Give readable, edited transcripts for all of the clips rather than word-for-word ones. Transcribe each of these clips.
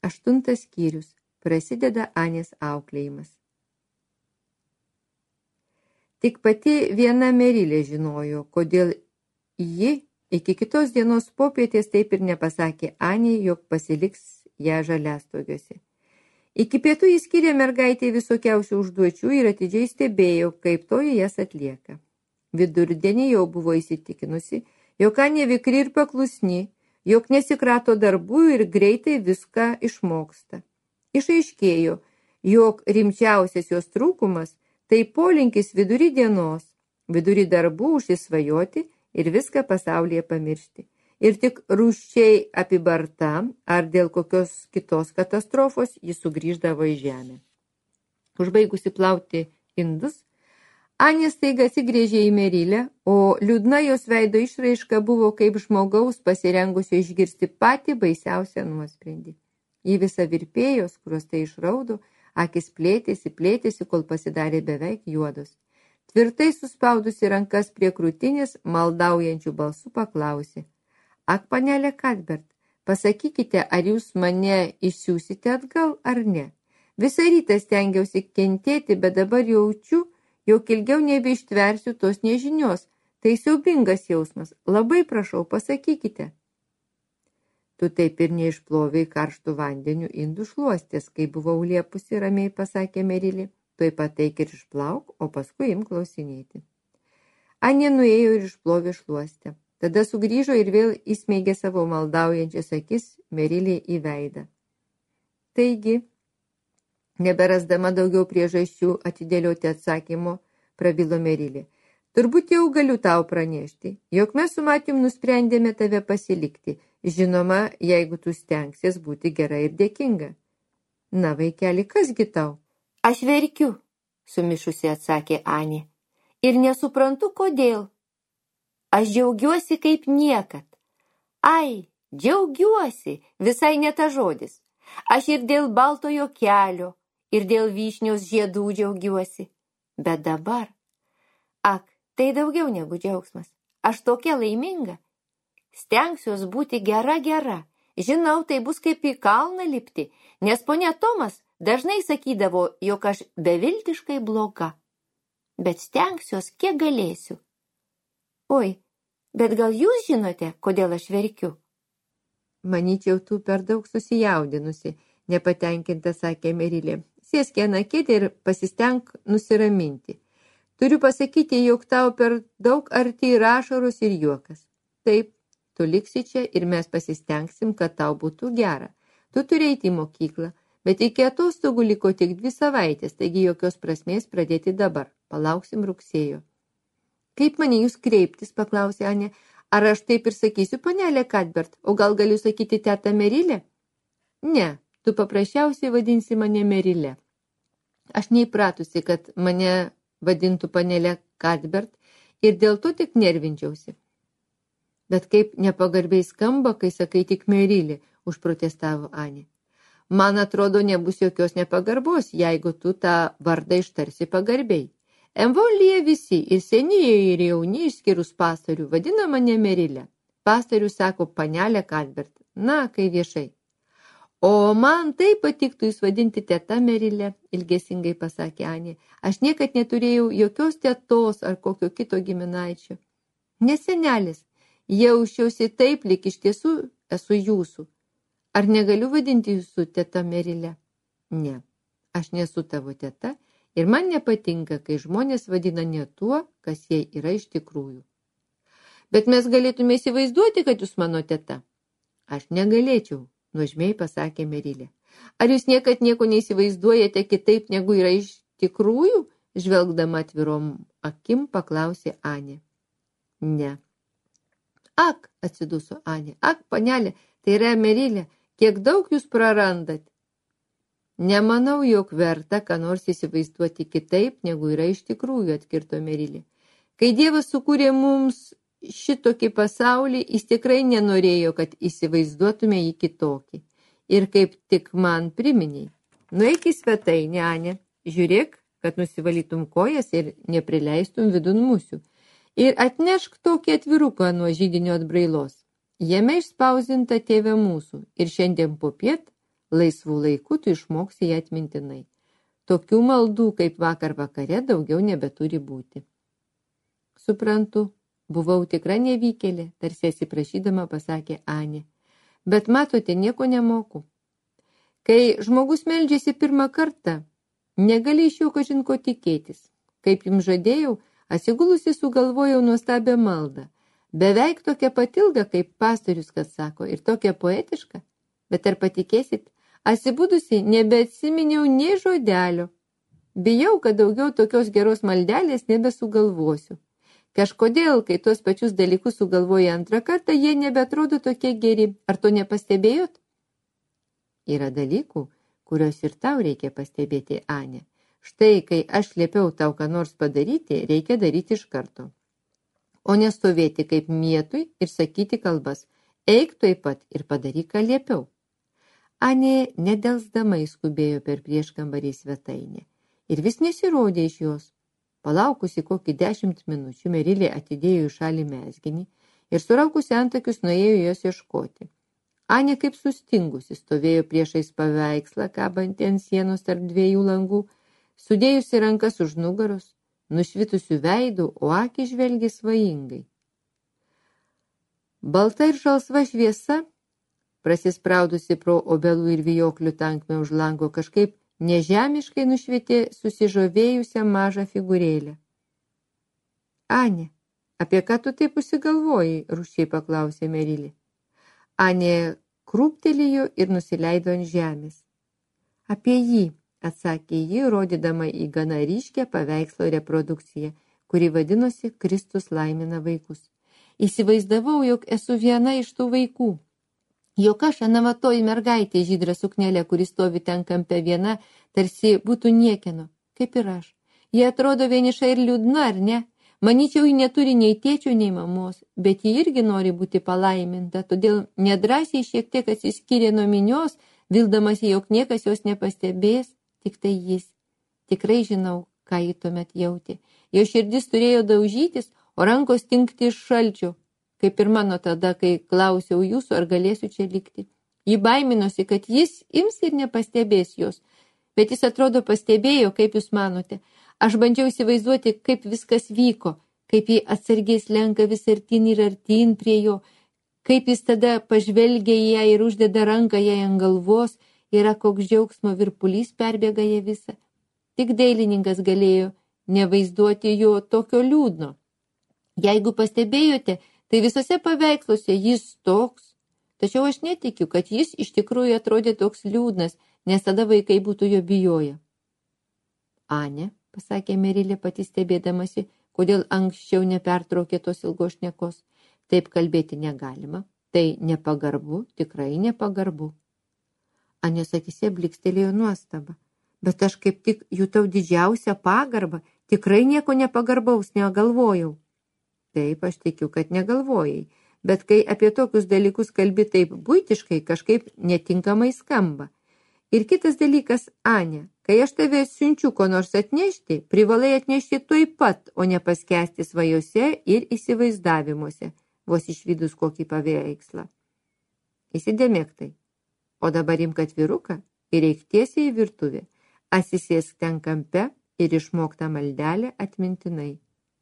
8 skyrius. Prasideda Anės auklėjimas. Tik pati viena Merilė žinojo, kodėl ji iki kitos dienos popietės taip ir nepasakė Anei, jog pasiliks ją žaliastogiuose. Iki pietų jis skyrė mergaitei visokiausių užduočių ir atidžiai stebėjo, kaip toji jas atlieka. Vidurdienį jau buvo įsitikinusi, jog Anė vikri ir paklusni, jog nesikrato darbų ir greitai viską išmoksta. Išaiškėjo, jog rimčiausias jos trūkumas tai polinkis vidury dienos, vidury darbų užsisvajoti ir viską pasaulyje pamiršti. Ir tik rūsčiai apibarta ar dėl kokios kitos katastrofos jis sugrįždavo į žemę. Užbaigusi plauti indus, Anė staiga atsigrėžė į Merilę, o liūdna jos veido išraiška buvo kaip žmogaus pasirengusio išgirsti patį baisiausią nuosprendį. Ji visa virpėjo, skruostai išraudo, akis plėtėsi, kol pasidarė beveik juodos. Tvirtai suspaudusi rankas prie krūtinės, maldaujančių balsų paklausė: Ak, panelė Kadbert, pasakykite, ar jūs mane išsiųsite atgal ar ne? Visą rytą stengiausi kentėti, bet dabar jaučiu, jog ilgiau nebeištversiu tos nežinios. Tai siaubingas jausmas. Labai prašau, pasakykite. Tu taip ir neišplovei karštų vandenių indų šluostės, kai buvau liepusi, ramiai pasakė Merilė. Tuoj pat eik ir išplauk, o paskui imk klausinėti. Anė nuėjo ir išplovė šluostę. Tada sugrįžo ir vėl įsmeigė savo maldaujančias akis Merilė į veidą. Taigi, neberasdama daugiau priežasčių atidėlioti atsakymo, prabilo Merilė. Turbūt jau galiu tau pranešti, jog mes su Matijum nusprendėme tave pasilikti. Žinoma, jeigu tu stengsies būti gera ir dėkinga. Na, vaikeli, kasgi tau? Aš verkiu, sumišusi atsakė Anė. Ir nesuprantu, kodėl. Aš džiaugiuosi kaip niekad. Ai, džiaugiuosi, visai ne tas žodis. Aš ir dėl baltojo kelio, ir dėl vyšnios žiedų džiaugiuosi. Bet dabar, ak, tai daugiau negu džiaugsmas. Aš tokia laiminga. Stengsiuos būti gera. Žinau, tai bus kaip į kalną lipti, nes ponia Tomas dažnai sakydavo, jog aš beviltiškai bloga. Bet stengsiuos, kiek galėsiu. Oi, bet gal jūs žinote, kodėl aš verkiu? Manyčiau, tu per daug susijaudinusi, nepatenkinta, sakė Merilė. Sėsk ant kėdę ir pasistenk nusiraminti. Turiu pasakyti, jog tau per daug arti ir ašaros ir juokas. Taip, tu liksi čia ir mes pasistengsim, kad tau būtų gera. Tu turi eiti į mokyklą, bet iki atostogų liko tik 2 savaitės, taigi jokios prasmės pradėti dabar. Palauksim rugsėjo. Kaip mane jūs kreiptis, paklausė Anė. Ar aš taip ir sakysiu, panelė Kadbert, o gal galiu sakyti tetą Merilę? Ne, tu paprasčiausiai vadinsi mane Merilė. Aš neįpratusi, kad mane vadintų panelė Kadbert ir dėl to tik nervinčiausi. Bet kaip nepagarbiai skamba, kai sakai tik Merilė, užprotestavo Anė. Man atrodo, nebus jokios nepagarbos, jeigu tu tą vardą ištarsi pagarbiai. Emvolyje visi, ir senieji, ir jauni, išskyrus pastorių, vadina mane Merilė. Pastorių sako panelė Kadbert, na, kai viešai. O man tai patiktų jūs vadinti teta Merilė, ilgesingai pasakė Anė. Aš niekad neturėjau jokios tetos ar kokio kito giminaičio. Nesenelis. Jausčiausi taip, lyg iš tiesų esu jūsų. Ar negaliu vadinti jūsų teta Merilė? Ne, aš nesu tavo teta ir man nepatinka, kai žmonės vadina ne tuo, kas jie yra iš tikrųjų. Bet mes galėtume įsivaizduoti, kad jūs mano teta. Aš negalėčiau, nuožmiai pasakė Merilė. Ar jūs niekad nieko neįsivaizduojate kitaip, negu yra iš tikrųjų? Žvelgdama atvirom akim paklausė Anė. Ne. Ak, atsiduso Anė, ak, panelė, tai yra Merilė, kiek daug jūs prarandat. Nemanau, jog verta, ką nors įsivaizduoti kitaip, negu yra iš tikrųjų, atkirto Merilė. Kai Dievas sukūrė mums šitokį pasaulį, jis tikrai nenorėjo, kad įsivaizduotume jį kitokį. Ir kaip tik man priminiai, nueik į svetainę, Anė, žiūrėk, kad nusivalytum kojas ir neprileistum vidun musių. Ir atnešk tokį atviruką nuo židinio atbrailos. Jame išspausinta Tėve mūsų ir šiandien popiet laisvų laikų tu išmoksi ją atmintinai. Tokių maldų, kaip vakar vakare, daugiau nebeturi būti. Suprantu, buvau tikra nevykėlė, tarsi atsiprašydama pasakė Anė. Bet matote, nieko nemoku. Kai žmogus meldžiasi pirmą kartą, negali iš jo kažin ko tikėtis. Kaip jums žadėjau, atsigulusi sugalvojau nuostabią maldą. Beveik tokia patilga, kaip pastorius, kad sako, ir tokia poetiška. Bet ar patikėsit, atsibudusi nebeatsiminiau nė žodelio. Bijau, kad daugiau tokios geros maldelės nebesugalvosiu. Kažkodėl, kai tuos pačius dalykus sugalvoja antrą kartą, jie nebeatrodo tokie geri. Ar to nepastebėjot? Yra dalykų, kuriuos ir tau reikia pastebėti, Anė. Štai, kai aš liepiau tau ką nors padaryti, reikia daryti iš karto. O nestovėti kaip mietui ir sakyti kalbas. Eik tuoj pat ir padaryk, ką liepiau. Anė nedelsdama įskubėjo per prieškambarį svetainę ir vis nesirodė iš jos. Palaukusi kokį 10 minučių, Merilė atidėjo į šalį mezginį ir suraukusi antakius nuėjo jos ieškoti. Anė kaip sustingusi stovėjo priešais paveikslą, kabantį ant sienos tarp 2 langų, sudėjusi rankas už nugaros, nušvitusių veidų, o akį žvelgė svajingai. Balta ir žalsva šviesa, prasispraudusi pro obelų ir vijoklių tankmę už lango, kažkaip nežemiškai nušvietė susižavėjusią mažą figūrėlę. Anė, apie ką tu taip užsigalvojai, rūsčiai paklausė Merilė. Anė krūptelėjo ir nusileido ant žemės. Apie jį, atsakė ji, rodydama į gana ryškę paveikslo reprodukciją, kuri vadinosi Kristus laimina vaikus. Įsivaizdavau, jog esu viena iš tų vaikų. Jog aš anamatoji mergaitė žydra suknelė, kuri stovi ten kampe viena, tarsi būtų niekieno, kaip ir aš. Jie atrodo vieniša ir liūdna, ar ne? Manyčiau, ji neturi nei tėčio, nei mamos, bet ji irgi nori būti palaiminta, todėl nedrąsiai šiek tiek atsiskyrė nuo minios, vildamasi, jog niekas jos nepastebės, tik tai jis. Tikrai žinau, ką ji tuomet jautė. Jo širdis turėjo daužytis, o rankos tinkti iš šalčio, kaip ir mano tada, kai klausiau jūsų, ar galėsiu čia likti. Ji baiminosi, kad jis ims ir nepastebės jos, bet jis atrodo pastebėjo, kaip jūs manote. Aš bandžiau įsivaizduoti, kaip viskas vyko, kaip jį atsargiai slenka vis artin ir artin prie jo, kaip jis tada pažvelgia į ją ir uždeda ranką jai ant galvos, yra koks džiaugsmo virpulys perbėga ją visą. Tik dailininkas galėjo nevaizduoti jo tokio liūdno. Jeigu pastebėjote, tai visose paveiksluose jis toks, tačiau aš netikiu, kad jis iš tikrųjų atrodė toks liūdnas, nes tada vaikai būtų jo bijoję. Anė, pasakė Merilė pati stebėdamasi, kodėl anksčiau nepertraukė tos ilgos šnekos. Taip kalbėti negalima, tai nepagarbu, tikrai nepagarbu. Anės akyse blikstelėjo nuostaba, bet aš kaip tik jutau didžiausią pagarbą, tikrai nieko nepagarbaus negalvojau. Taip, aš tikiu, kad negalvojai, bet kai apie tokius dalykus kalbi taip buitiškai, kažkaip netinkamai skamba. Ir kitas dalykas, Anė, kai aš tave siunčiu ko nors atnešti, privalai atnešti tuoj pat, o ne paskęsti svajose ir įsivaizdavimuose, vos išvydus kokį paveikslą. Įsidėmėk tai. O dabar imk atviruką ir eik tiesiai į virtuvę. Atsisėsk ten kampe ir išmok tą maldelę atmintinai.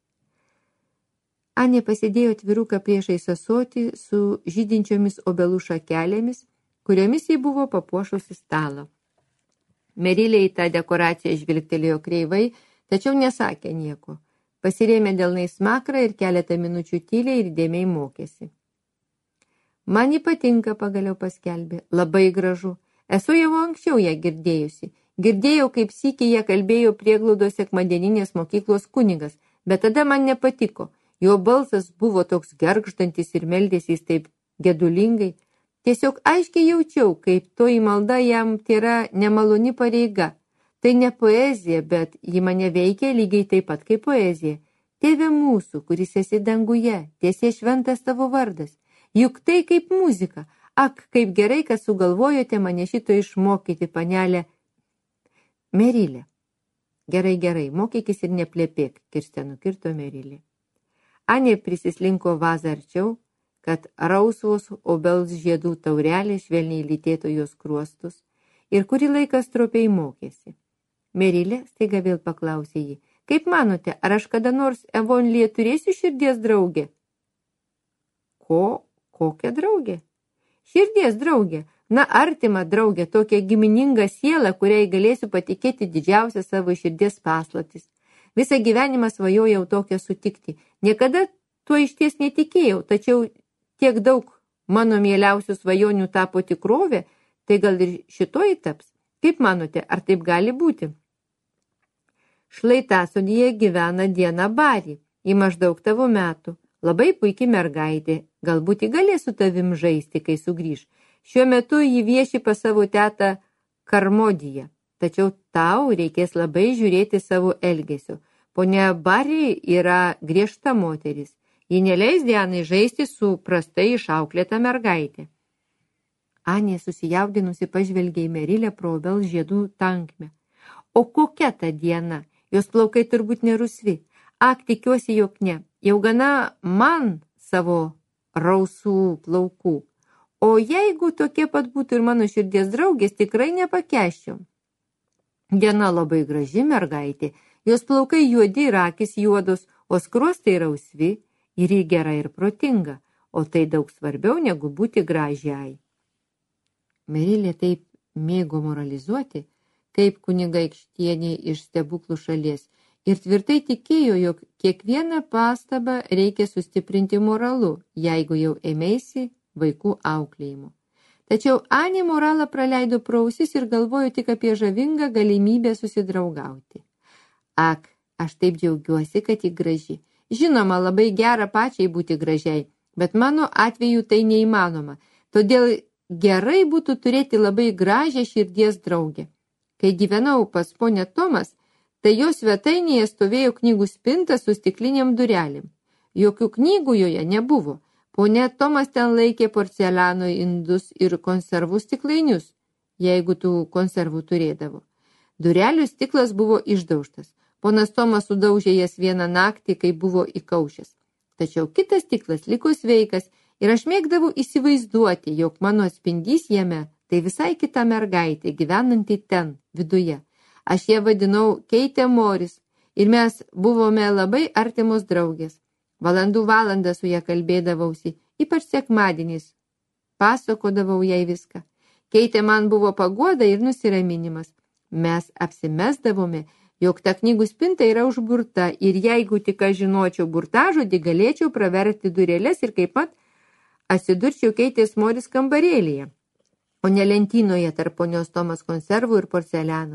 Anė pasidėjo atviruką priešais ąsotį su žydinčiomis obelų šakelėmis, kuriomis jį buvo papuošusi stalą. Merilė į tą dekoraciją žvilgtelėjo kreivai, tačiau nesakė nieko. Pasirėmė delnais smakrą ir keletą minučių tyliai ir dėmiai mokėsi. Man jį patinka, pagaliau paskelbė, labai gražu. Esu jau anksčiau ją girdėjusi. Girdėjau, kaip sykį ją kalbėjo prieglaudos sekmadieninės mokyklos kunigas, bet tada man nepatiko. Jo balsas buvo toks gergždantis ir meldėsi jis taip gedulingai. Tiesiog aiškiai jaučiau, kaip toji malda jam tėra nemaloni pareiga. Tai ne poezija, bet ji mane veikia lygiai taip pat kaip poezija. Tėve mūsų, kuris esi danguje, tiesie šventas tavo vardas. Juk tai kaip muzika. Ak, kaip gerai, kad sugalvojote mane šito išmokyti, panelė Merilė. Gerai, mokykis ir neplėpėk, kirste nukirto Merilė. Anė prisislinko vazą arčiau, kad rausvos obels žiedų taurelė švelniai lytėtų jos kruostus, ir kurį laiką stropiai mokėsi. Merilė staiga vėl paklausė jį. Kaip manote, ar aš kada nors Evonlyje turėsiu širdies draugę? Kokią draugę? Širdies draugė. Na, artima draugė, tokia gimininga siela, kuriai galėsiu patikėti didžiausią savo širdies paslaptis. Visą gyvenimą svajojau tokią sutikti. Niekada tuo išties netikėjau, tačiau tiek daug mano mieliausių svajonių tapo tikrovė, tai gal ir šitoji taps. Kaip manote, ar taip gali būti? Šlaitasodėje gyvena Diana Barry, ji maždaug tavo metų. Labai puikiai mergaitė, galbūt ji galės su tavim žaisti, kai sugrįž. Šiuo metu ji vieši pas savo tetą Karmodiją, tačiau tau reikės labai žiūrėti savo elgesio. Ponia Barry yra griežta moteris. Ji neleis Dianai žaisti su prastai išauklėta mergaitė. Anė susijaudinusi pažvelgė į Merilę pro obels žiedų tankmę. O kokia ta Diana? Jos plaukai turbūt nerusvi. Ak, tikiuosi, jog ne. Jau gana man savo rausų plaukų. O jeigu tokie pat būtų ir mano širdies draugės, tikrai nepakeščiau. Diana labai graži mergaitė. Jos plaukai juodi ir akys juodos, o skruostai rausvi. Ir ji gera ir protinga, o tai daug svarbiau negu būti gražiai. Merilė taip mėgo moralizuoti, kaip kunigaikštienė iš stebuklų šalies, ir tvirtai tikėjo, jog kiekvieną pastabą reikia sustiprinti moralu, jeigu jau ėmėsi vaikų auklėjimo. Tačiau Anė moralą praleido pro ausis ir galvojo tik apie žavingą galimybę susidraugauti. Ak, aš taip džiaugiuosi, kad ji graži. Žinoma, labai gera pačiai būti gražiai, bet mano atveju tai neįmanoma, todėl gerai būtų turėti labai gražią širdies draugę. Kai gyvenau pas ponę Tomas, tai jos svetainėje stovėjo knygų spinta su stikliniam durelėm. Jokių knygų joje nebuvo. Ponė Tomas ten laikė porceliano indus ir konservų stiklainius, jeigu tų konservų turėdavo. Durelių stiklas buvo išdaužtas. Ponas Tomas sudaužė jas vieną naktį, kai buvo įkaušęs. Tačiau kitas stiklas liko sveikas ir aš mėgdavau įsivaizduoti, jog mano atspindys jame tai visai kita mergaitė, gyvenanti ten, viduje. Aš ją vadinau Keitė Moris ir mes buvome labai artimos draugės. Valandų valandą su ją kalbėdavausi, ypač sekmadieniais. Pasakodavau jai viską. Keitė man buvo paguoda ir nusiraminimas. Mes apsimesdavome, jog ta knygų spinta yra užburta ir jeigu tik aš žinočiau burtažodį, galėčiau praverti durėlės ir kaip pat atsidurčiau Keitės Moris kambarėlyje, o ne lentynoje tarp ponios Tomas konservų ir porceliano.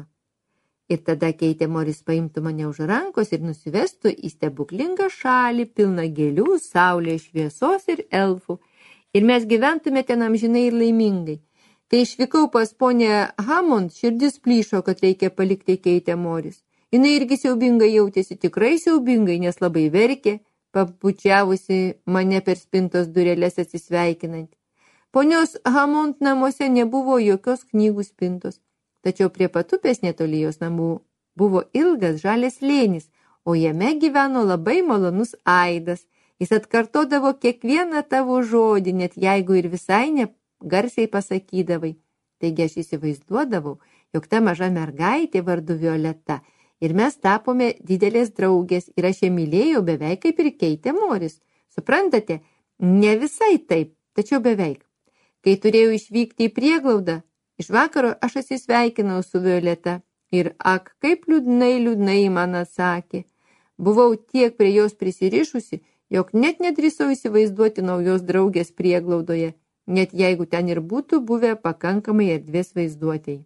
Ir tada Keitė Moris paimtų mane už rankos ir nusivestų į stebuklingą šalį, pilną gėlių, saulės šviesos ir elfų. Ir mes gyventume ten amžinai ir laimingai. Kai išvykau pas ponę Hammond, širdis plyšo, kad reikia palikti Keitę Moris. Jinai irgi siaubingai jautėsi, tikrai siaubingai, nes labai verkė, papučiavusi mane per spintos durelės atsisveikinant. Ponios Hammond namuose nebuvo jokios knygų spintos, tačiau prie patupės netoli jos namų buvo ilgas žalias slėnis, o jame gyveno labai malonus aidas. Jis atkartodavo kiekvieną tavo žodį, net jeigu ir visai negarsiai pasakydavai. Taigi aš įsivaizduodavau, jog ta maža mergaitė vardu Violeta ir mes tapome didelės draugės ir aš ją mylėjau beveik kaip ir Keitė Moris. Suprantate, ne visai taip, tačiau beveik. Kai turėjau išvykti į prieglaudą, iš vakaro aš atsisveikinau su Violeta ir ak, kaip liūdnai man atsakė. Buvau tiek prie jos prisirišusi, jog net nedrįsau įsivaizduoti naujos draugės prieglaudoje, net jeigu ten ir būtų buvę pakankamai erdvės vaizduotėjai.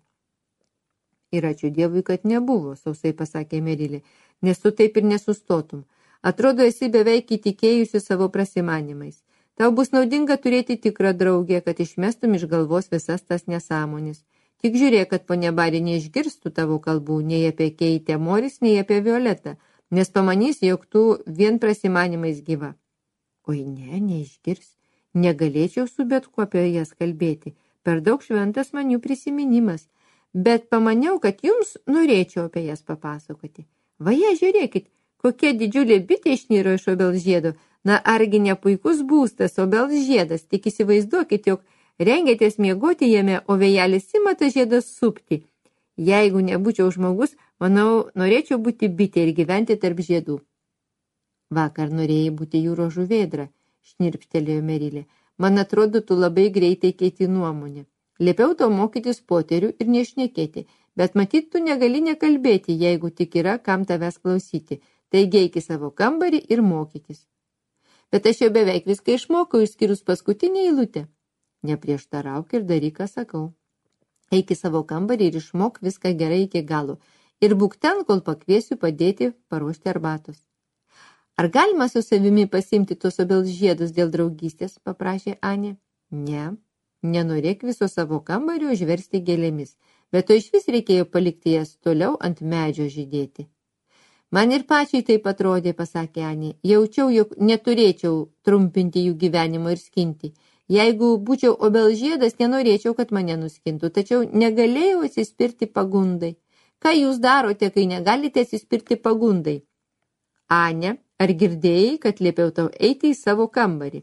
Ir ačiū Dievui, kad nebuvo, sausai pasakė Merilė, nes tu taip ir nesustotum. Atrodo, esi beveik įtikėjusi savo prasimanimais. Tau bus naudinga turėti tikrą draugę, kad išmestum iš galvos visas tas nesąmonis. Tik žiūrėk, kad ponia Barry neišgirstų tavo kalbų, nei apie Keitę Moris, nei apie Violetą, nes pamanys, jog tu vien prasimanimais gyva. Oi ne, neišgirs. Negalėčiau su bet kuo apie jas kalbėti. Per daug šventas man jų prisiminimas. Bet pamaniau, kad jums norėčiau apie jas papasakoti. Vaje, žiūrėkit, kokia didžiulė bitė išnyro iš obels žiedo. Na, argi ne puikus būstas obels žiedas, tik įsivaizduokit, jog Rengėtės miegoti jame, o vėjelis ima tą žiedą supti. Jeigu nebūčiau žmogus, manau, norėčiau būti bitė ir gyventi tarp žiedų. Vakar norėjai būti jūros žuvėdra, šnirpštelėjo Merilė. Man atrodo, tu labai greitai keiti nuomonę. Liepiau tau mokytis poterių ir nešnekėti, bet matyt, tu negali nekalbėti, jeigu tik yra, kam tavęs klausyti. Taigi eik į savo kambarį ir mokykis. Bet aš jau beveik viską išmokau, išskyrus paskutinę eilutę. Neprieštarauk ir daryk, ką sakau. Eik į savo kambarį ir išmok viską gerai iki galo. Ir būk ten, kol pakviesiu padėti paruošti arbatos. Ar galima su savimi pasimti tos obels žiedus dėl draugystės, paprašė Anė. Ne, nenorėk viso savo kambario užversti gėlėmis, bet to išvis reikėjo palikti jas toliau ant medžio žydėti. Man ir pačiai taip atrodė, pasakė Anė. Jaučiau, jog neturėčiau trumpinti jų gyvenimo ir skinti. Jeigu būčiau obels žiedas, nenorėčiau, kad mane nuskintų, tačiau negalėjau atsispirti pagundai. Ką jūs darote, kai negalite atsispirti pagundai? Anė, ar girdėjai, kad liepiau tau eiti į savo kambarį?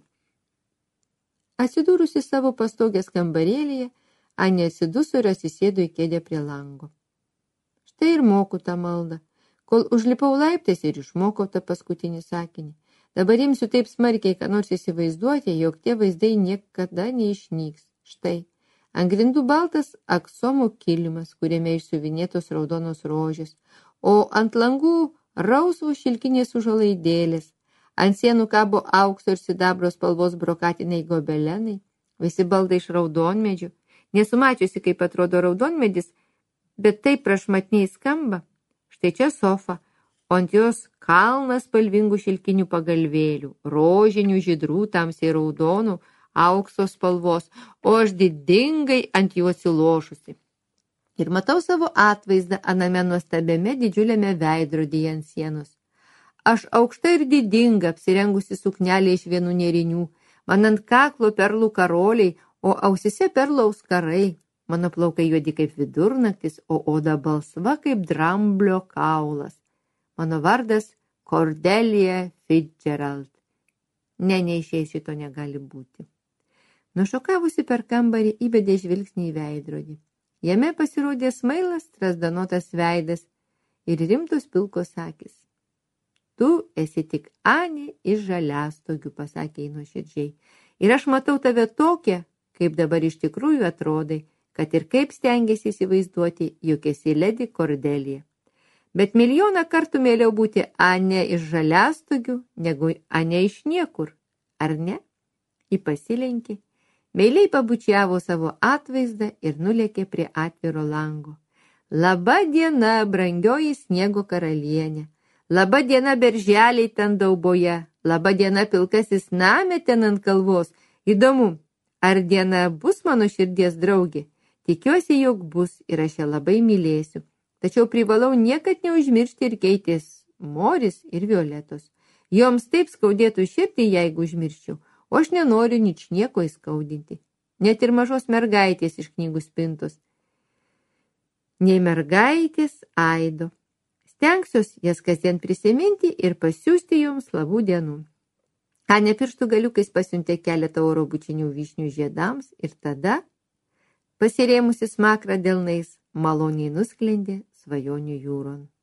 Atsidūrusi savo pastogės kambarėlyje, Anė atsiduso ir atsisėdo į kėdę prie lango. Štai ir moku tą maldą, kol užlipau laiptais ir išmokau tą paskutinį sakinį. Dabar imsiu taip smarkiai, kad nors įsivaizduoti, jog tie vaizdai niekada neišnyks. Štai, ant grindų baltas aksomų kilimas, kuriame išsiuvinėtos raudonos rožės, o ant langų rausvos šilkinės užuolaidėlės, ant sienų kabo aukso ir sidabro spalvos brokatiniai gobelenai, visi baldai iš raudonmedžių. Nesumačiusi, kaip atrodo raudonmedis, bet taip prašmatniai skamba. Štai čia sofa, o ant jos kalnas spalvingų šilkinių pagalvėlių, rožinių, žydrų, tamsiai raudonų, aukso spalvos, o aš didingai ant jų atsilošusi. Ir matau savo atvaizdą aname nuostabiame didžiuliame veidrodyje ant sienos. Aš aukšta ir didinga, apsirengusi suknelė iš vienų nėrinių, man ant kaklo perlų karoliai, o ausise perlų auskarai, mano plaukai juodi kaip vidurnaktis, o oda balsva kaip dramblio kaulas. Mano vardas Cordelia Fitzgerald. Ne, neišeis, šito negali būti. Nušokavusi per kambarį, įbedė žvilgsnį į veidrodį. Jame pasirodė smailas, trasdanotas veidas ir rimtos pilkos akys. Tu esi tik Anė iš Žaliastogių, pasakė ji nuoširdžiai. Ir aš matau tave tokią, kaip dabar iš tikrųjų atrodai, kad ir kaip stengiasi įsivaizduoti, jog esi Ledi Cordelia. Bet milijoną kartų mieliau būti Anė iš Žaliastogių, negu Anė iš niekur. Ar ne? Ji pasilenkė. Meiliai pabučiavo savo atvaizdą ir nulėkė prie atviro lango. Laba diena, brangioji sniego karalienė. Laba diena, berželiai ten dauboje. Laba diena, pilkasis name ten ant kalvos. Įdomu, ar diena bus mano širdies draugė? Tikiuosi, jog bus ir aš ją labai mylėsiu. Tačiau privalau niekad neužmiršti ir Keitės, Moris ir Violetos. Joms taip skaudėtų širdį, jeigu užmirščiau. O aš nenoriu ničnieko įskaudinti. Net ir mažos mergaitės iš knygų spintos. Nei mergaitės aido. Stengsiuos jas kasdien prisiminti ir pasiųsti jums labų dienų. Anė pirštų galiukais pasiuntė keletą oro bučinių vyšnių žiedams ir tada, pasirėmusi smakrą delnais, maloniai nusklendė svajonių jūron.